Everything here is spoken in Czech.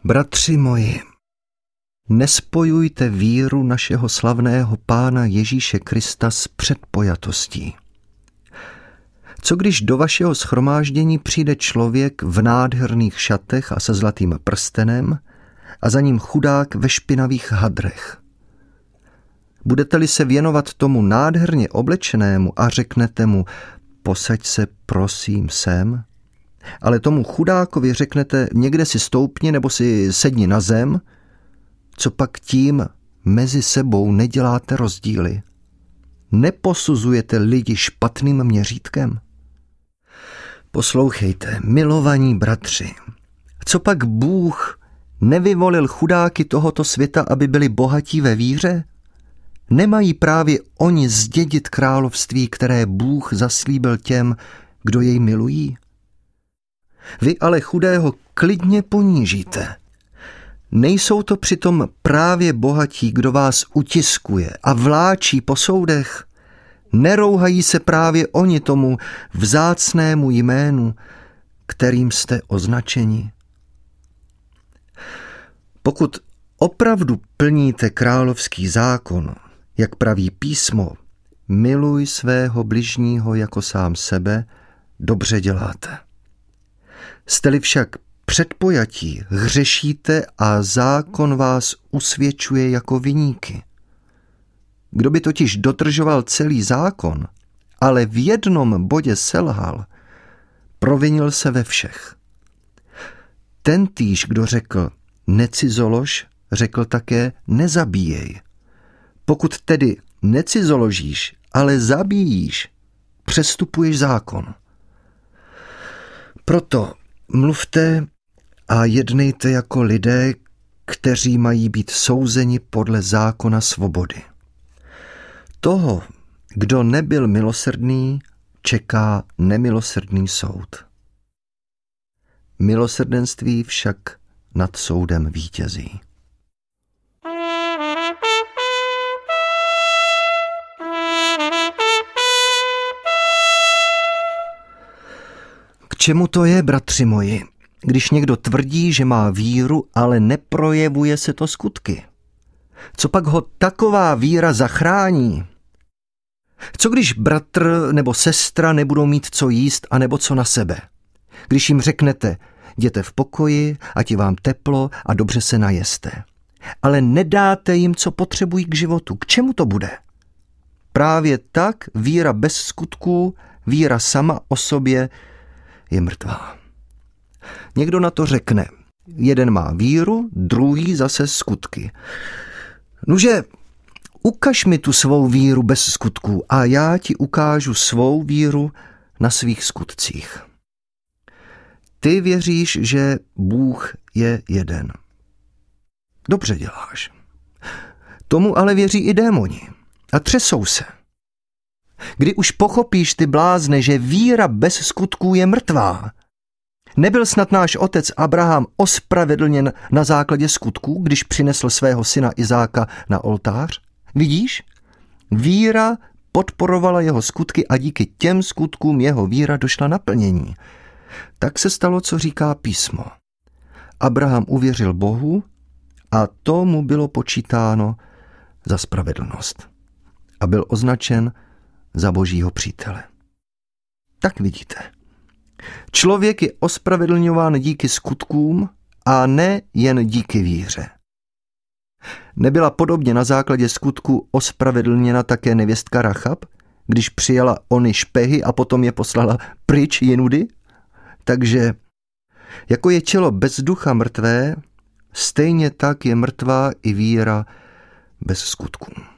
Bratři moji, nespojujte víru našeho slavného Pána Ježíše Krista s předpojatostí. Co když do vašeho shromáždění přijde člověk v nádherných šatech a se zlatým prstenem a za ním chudák ve špinavých hadrech? Budete-li se věnovat tomu nádherně oblečenému a řeknete mu, posaď se prosím sem, ale tomu chudákovi řeknete, někde si stoupni nebo si sedni na zem, co pak tím mezi sebou neděláte rozdíly? Neposuzujete lidi špatným měřítkem? Poslouchejte, milovaní bratři, co pak Bůh nevyvolil chudáky tohoto světa, aby byli bohatí ve víře? Nemají právě oni zdědit království, které Bůh zaslíbil těm, kdo jej milují? Vy ale chudého klidně ponížíte. Nejsou to přitom právě bohatí, kdo vás utiskuje a vláčí po soudech? Nerouhají se právě oni tomu vzácnému jménu, kterým jste označeni? Pokud opravdu plníte královský zákon, jak praví písmo, miluj svého bližního jako sám sebe, dobře děláte. Jste-li však předpojatí, hřešíte a zákon vás usvědčuje jako viníky. Kdo by totiž dodržoval celý zákon, ale v jednom bodě selhal, provinil se ve všech. Tentýž, kdo řekl necizolož, řekl také nezabíjej. Pokud tedy necizoložíš, ale zabíjíš, přestupuješ zákon. Proto mluvte a jednejte jako lidé, kteří mají být souzeni podle zákona svobody. Toho, kdo nebyl milosrdný, čeká nemilosrdný soud. Milosrdenství však nad soudem vítězí. K čemu to je, bratři moji, když někdo tvrdí, že má víru, ale neprojevuje se to skutky? Co pak ho taková víra zachrání? Co když bratr nebo sestra nebudou mít co jíst a nebo co na sebe? Když jim řeknete, jděte v pokoji, ať je vám teplo a dobře se najeste. Ale nedáte jim, co potřebují k životu. K čemu to bude? Právě tak víra bez skutků, víra sama o sobě je mrtvá. Někdo na to řekne, jeden má víru, druhý zase skutky. Nuže, ukaž mi tu svou víru bez skutků a já ti ukážu svou víru na svých skutcích. Ty věříš, že Bůh je jeden. Dobře děláš. Tomu ale věří i démoni a třesou se. Kdy už pochopíš, ty blázne, že víra bez skutků je mrtvá? Nebyl snad náš otec Abraham ospravedlněn na základě skutků, když přinesl svého syna Izáka na oltář? Vidíš? Víra podporovala jeho skutky a díky těm skutkům jeho víra došla naplnění. Tak se stalo, co říká písmo. Abraham uvěřil Bohu a to mu bylo počítáno za spravedlnost. A byl označen za Božího přítele. Tak vidíte. Člověk je ospravedlňován díky skutkům a ne jen díky víře. Nebyla podobně na základě skutku ospravedlněna také nevěstka Rachab, když přijala ony špehy a potom je poslala pryč jinudy? Takže jako je tělo bez ducha mrtvé, stejně tak je mrtvá i víra bez skutků.